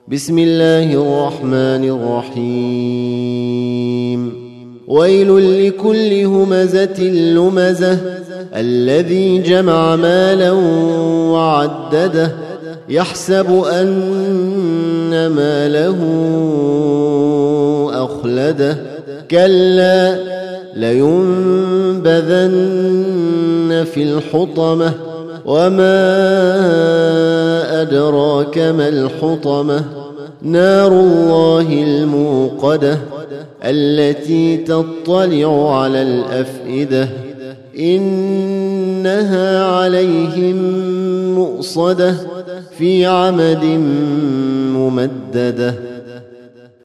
بسم الله الرحمن الرحيم ويل لكل همزة لمزة الذي جمع مالا وعدده يحسب أن ماله أخلده كلا لينبذن في الحطمة وما أدراك ما الحطمة نار الله الموقدة التي تطلع على الأفئدة إنها عليهم مؤصدة في عمد ممددة.